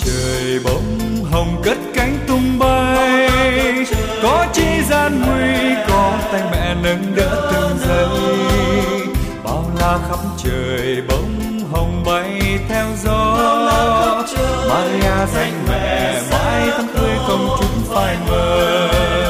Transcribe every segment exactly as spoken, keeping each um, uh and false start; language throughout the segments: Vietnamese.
trời bông hồng cất cánh tung bay, có chi gian nguy có tay mẹ nâng đỡ từng giây. Bao la khắp trời bông hồng bay theo gió, Maria danh mẹ mãi tháng tươi không chút phai mờ.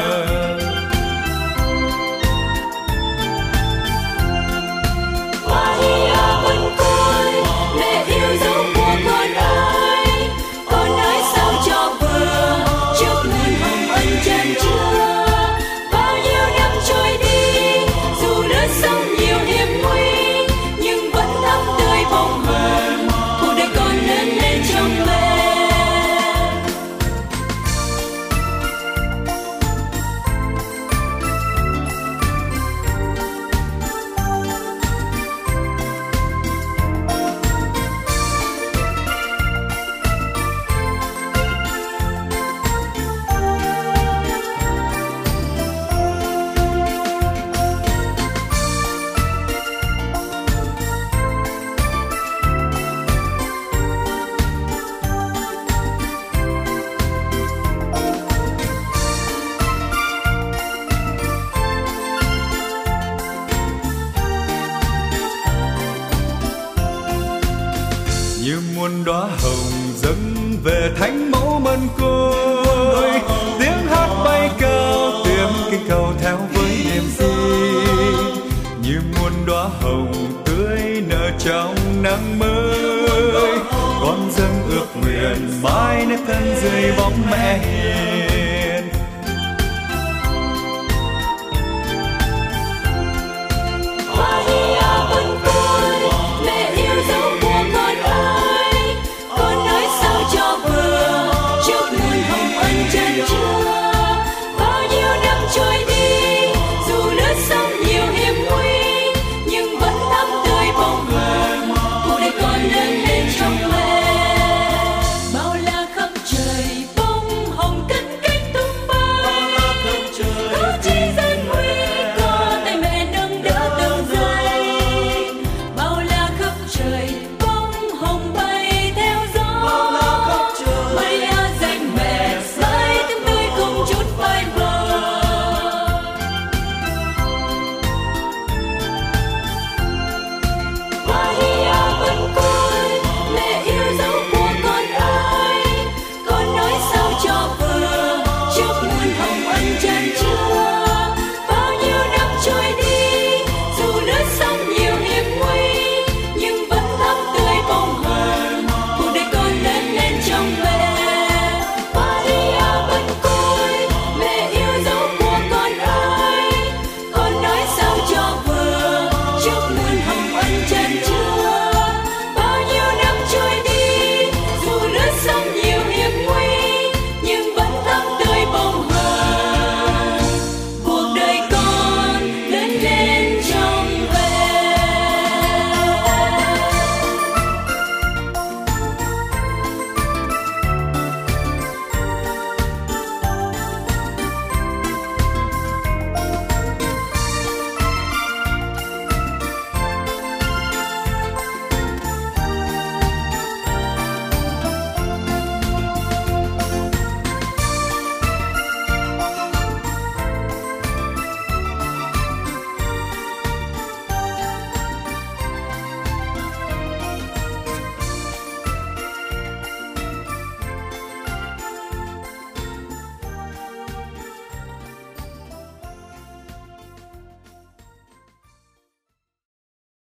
Như muôn đóa hồng dâng về thánh mẫu mân côi, tiếng hát bay cao tiếng kinh cầu theo với niềm tin. Như muôn đóa hồng tươi nở trong nắng mơ,